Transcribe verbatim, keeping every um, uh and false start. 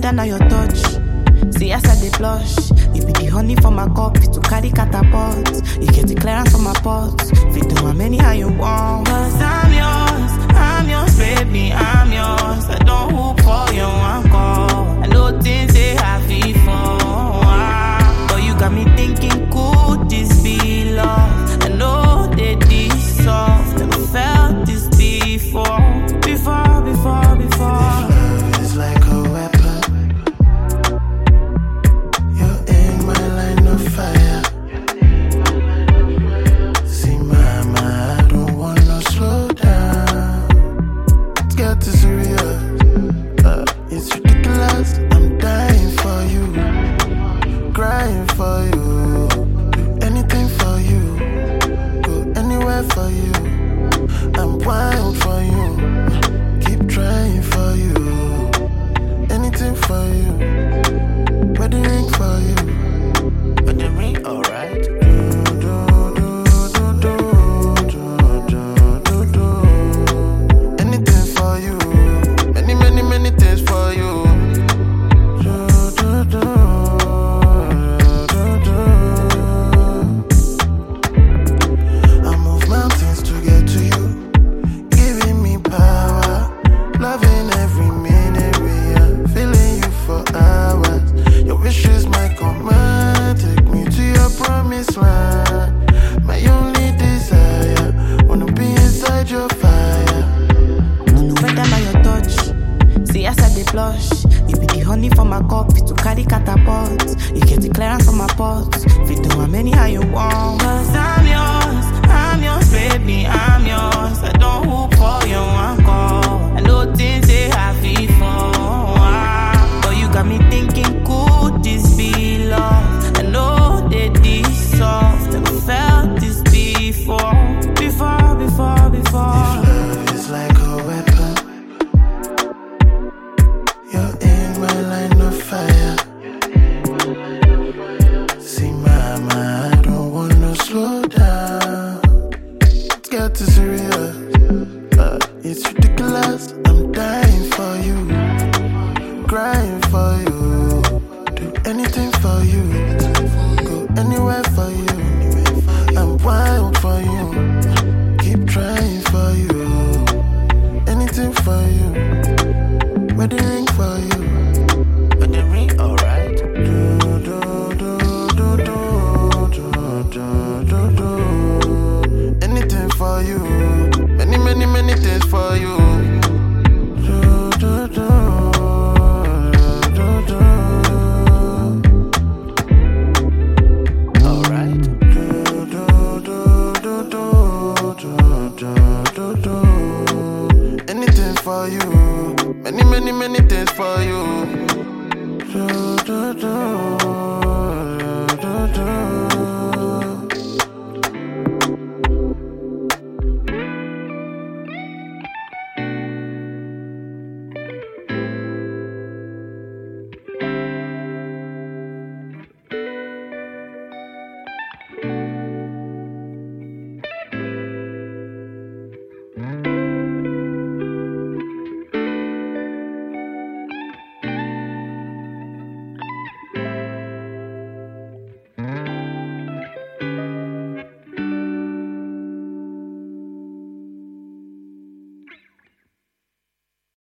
whether na your touch. See as I dey blush. You be the honey for my cup to carry catapult. You get the clearance for my pot. If you do how many how you want. Cause I'm yours, I'm yours, baby, I'm yours. I don't hoop for you, I'm call. I know things they happy for. Ah, but you got me thinking, could this be love? I know they this soft. Never felt this before. Before, before, before. Love is like a weapon. You're in my line of fire. See, mama, I don't wanna slow down. Let's get this serious. Uh, it's ridiculous. I'm dying for you, crying for you, do anything for you, go anywhere for you. I'm wild for you, keep trying for you, anything for you. Wedding ring for you, wedding ring, alright. Do, do, do, do, do, do, do, do. Anything for you, many, many, many things for you. Do, do, do, do, do. I move mountains to get to you, giving me power, loving every minute we are, feeling you for hours. Your wish is my command, take me to your promised land. My only desire, wanna be inside your fire. Whether na your touch. See as I dey blush. You be the honey for my cup to carry catapult. You get the clearance for my pot. If you do how many how you want. Cause I'm yours, I'm yours, baby, I'm yours. I don't hoop for you, I'm call. I know things they happy for. Ah, but you got me thinking, could this be love? I know they this soft. Never felt this before. Before, before, before. Love is like a weapon. You're in my line of fire. See, mama, I don't wanna slow down. Let's get this serious. Uh, it's ridiculous. I'm dying for you, crying for you, do anything for you, go anywhere for you. I'm wild for you, keep trying for you, anything for you. Wedding ring for you, wedding ring, alright. Do, do, do, do, do, do, do, do, do. Anything for you, many, many, many things for you. Do, do, do, do, do. Alright. Do, do, do, do, do, do, do, do. Anything for you, many, many, many things for you. Do, do, do.